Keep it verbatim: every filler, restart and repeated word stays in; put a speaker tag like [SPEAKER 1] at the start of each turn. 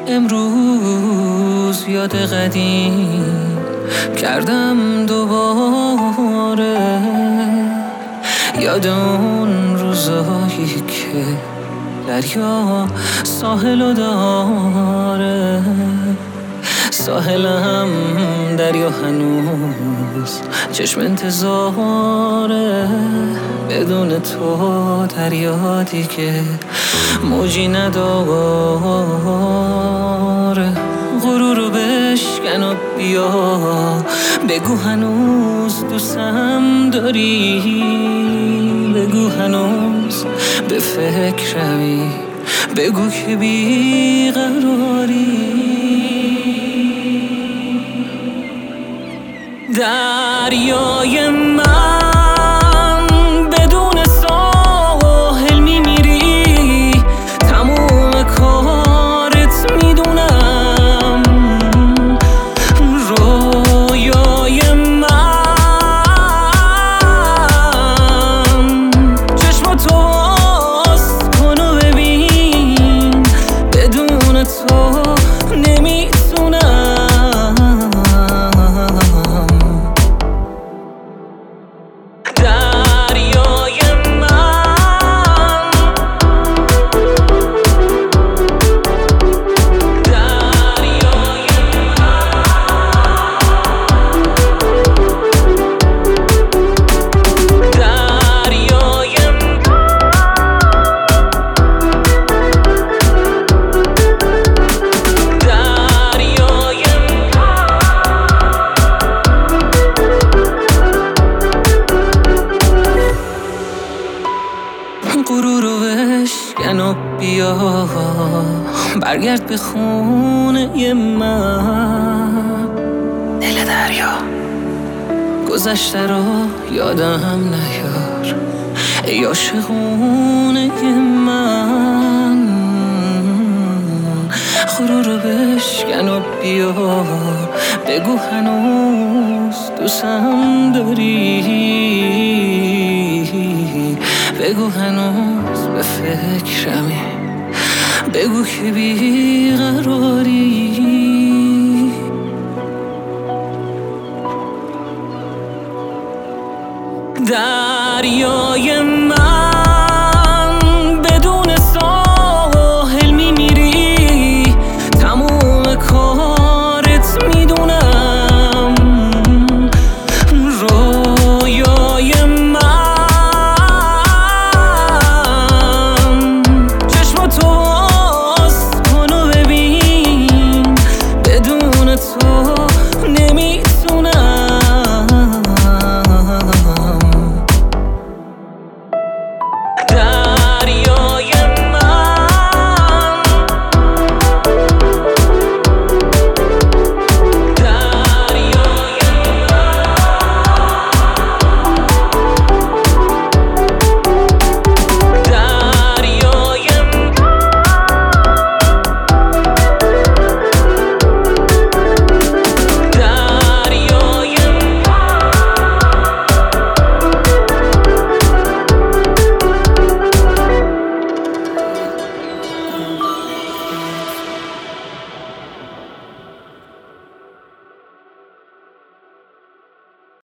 [SPEAKER 1] امروز یاد قدیم کردم دوباره، یاد اون روزایی که دریا ساحلو داره، ساحلم دریا هنوز چشم انتظاره. بدون تو دریا دیگه موجی نداره. غرورو بشکن و بیا بگو هنوز دوستم داری، بگو هنوز به فکرمی، بگو که بیقراری. دریای من بدون ساحل میمیری، تموم کارت میدونم. رویای من چشم تو باز کن و ببین، بدون تو نمیتونم. غرورو بشکن و بیا برگرد به خونه من. دل دریا گذشته رو یادم نیار، ای عاشقونه من. غرورو بشکن و بیا بگو هنوز دوستم داری، بگو هنوز به فکرمی، بگو که بیقراری. دریای من